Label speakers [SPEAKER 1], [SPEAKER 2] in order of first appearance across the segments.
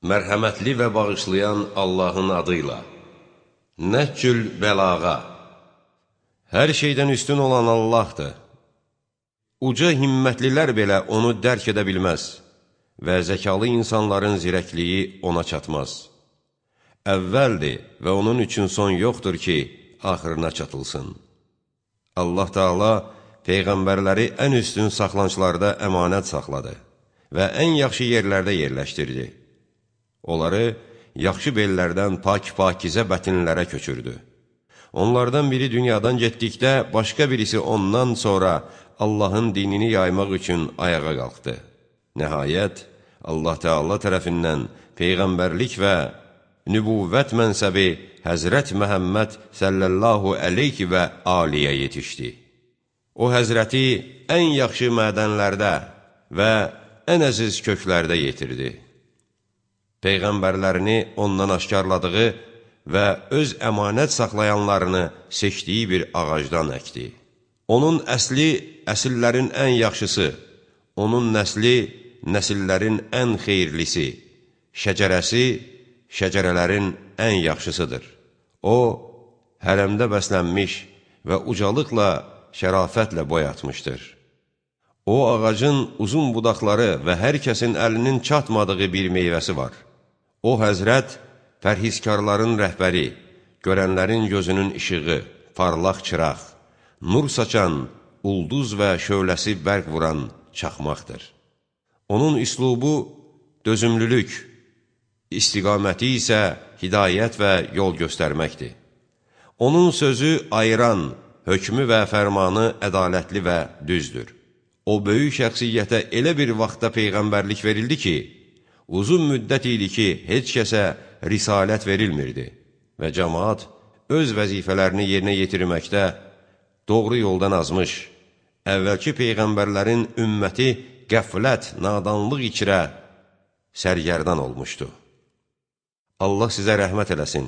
[SPEAKER 1] Mərhəmətli və bağışlayan Allahın adıyla. Nəhcül bəlağa. Hər şeydən üstün olan Allahdır. Uca himmətlilər belə onu dərk edə bilməz və zəkalı insanların zirəkliyi ona çatmaz. Əvvəldir və onun üçün son yoxdur ki, axırına çatılsın. Allah Teala Peyğəmbərləri ən üstün saxlançlarda əmanət saxladı və ən yaxşı yerlərdə yerləşdirdi. Onları yaxşı bellərdən pak-pakizə bətinlərə köçürdü. Onlardan biri dünyadan getdikdə, başqa birisi ondan sonra Allahın dinini yaymaq üçün ayağa qalxdı. Nəhayət, Allah Teala tərəfindən Peyğəmbərlik və nübüvvət mənsəbi Həzrət Məhəmməd sallallahu əleyhi və aliyə yetişdi. O Həzrəti ən yaxşı mədənlərdə və ən əziz köklərdə yetirdi. Peyğəmbərlərini ondan aşkarladığı və öz əmanət saxlayanlarını seçdiyi bir ağacdan əkdi. Onun əsli əsillərin ən yaxşısı, onun nəsli nəsillərin ən xeyirlisi, şəcərəsi şəcərələrin ən yaxşısıdır. O, hərəmdə bəslənmiş və ucalıqla, şərafətlə boyatmışdır. O, ağacın uzun budaqları və hər kəsin əlinin çatmadığı bir meyvəsi var. O, Həzrət, pərhizkarların rəhbəri, görənlərin gözünün işığı, parlaq çıraq, nur saçan, ulduz və şöləsi bərq vuran çaxmaqdır. Onun üslubu dözümlülük, istiqaməti isə hidayət və yol göstərməkdir. Onun sözü ayıran, hökmü və fərmanı ədalətli və düzdür. O, böyük şəxsiyyətə elə bir vaxtda Peyğəmbərlik verildi ki, uzun müddət idi ki, heç kəsə risalət verilmirdi və cəmaat öz vəzifələrini yerinə yetirməkdə doğru yoldan azmış, əvvəlki Peyğəmbərlərin ümməti qəflət, nadanlıq içrə sərgərdan olmuşdu. Allah sizə rəhmət eləsin,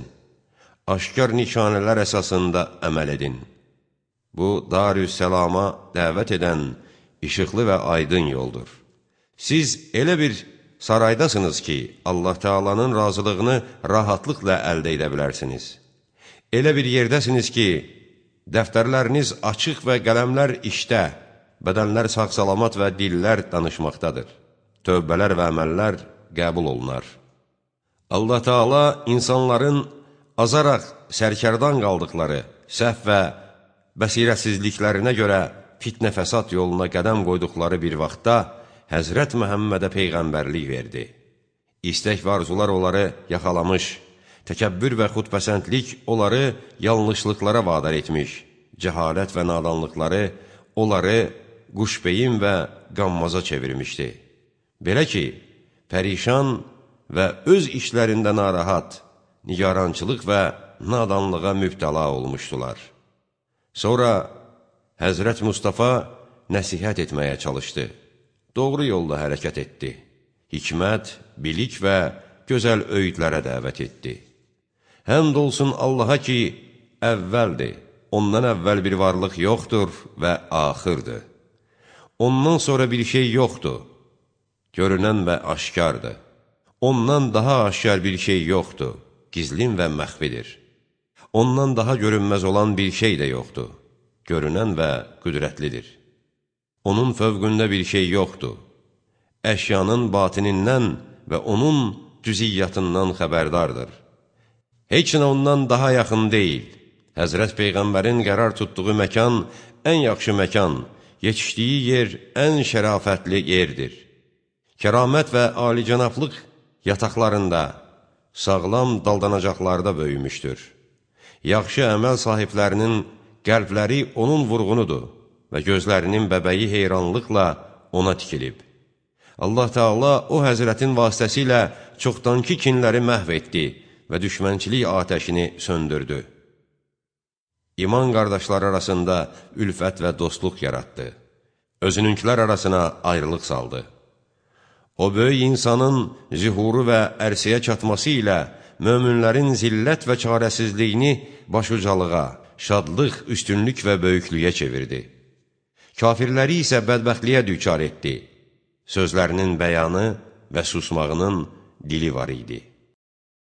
[SPEAKER 1] aşkar nişanələr əsasında əməl edin. Bu, Darüssəlama dəvət edən işıqlı və aydın yoldur. Siz elə bir saraydasınız ki, Allah Teala'nın razılığını rahatlıqla əldə edə bilərsiniz. Elə bir yerdəsiniz ki, dəftərləriniz açıq və qələmlər işdə, bədənlər sağ-salamat və dillər danışmaqdadır. Tövbələr və əməllər qəbul olunar. Allah Teala insanların azaraq sərkərdan qaldıqları, səhv və bəsirətsizliklərinə görə fitnə-fəsad yoluna qədəm qoyduqları bir vaxtda Həzrət Məhəmmədə Peyğəmbərlik verdi. İstək və arzular onları yaxalamış, təkəbbür və xudpəsəndlik onları yanlışlıqlara vadar etmiş, cəhalət və nadanlıqları onları quşbeyin və qammaza çevirmişdi. Belə ki, pərişan və öz işlərində narahat, nigarançılıq və nadanlığa mübtəla olmuşdular. Sonra Həzrət Mustafa nəsihət etməyə çalışdı. Doğru yolda hərəkət etdi. Hikmət, bilik və gözəl öyüdlərə dəvət etdi. Həmd olsun Allaha ki, əvvəldir, ondan əvvəl bir varlıq yoxdur və axırdır. Ondan sonra bir şey yoxdur, görünən və aşkardır. Ondan daha aşkar bir şey yoxdur, gizlin və məxfidir. Ondan daha görünməz olan bir şey də yoxdur, görünən və qüdrətlidir. Onun fövqündə bir şey yoxdur. Əşyanın batinindən və onun cüziyyatından xəbərdardır. Heç nə ondan daha yaxın deyil. Həzrət Peyğəmbərin qərar tutduğu məkan ən yaxşı məkan, yetişdiyi yer ən şərafətli yerdir. Kəramət və alicənablıq yataqlarında, sağlam daldanacaqlarda böyümüşdür. Yaxşı əməl sahiblərinin qəlbləri onun vurğunudur və gözlərinin bəbəyi heyranlıqla ona tikilib. Allah Teala o Həzrətin vasitəsilə çoxdankı kinləri məhv etdi və düşmənçilik atəşini söndürdü. İman qardaşları arasında ülfət və dostluq yaratdı. Özününkülər arasına ayrılıq saldı. O böyük insanın zühuru və ərsiyə çatması ilə möminlərin zillət və çarəsizliyini başucalığa, şadlıq, üstünlük və böyüklüyə çevirdi. Kafirləri isə bədbəxtliyə düçar etdi. Sözlərinin bəyanı və susmağının dili var idi.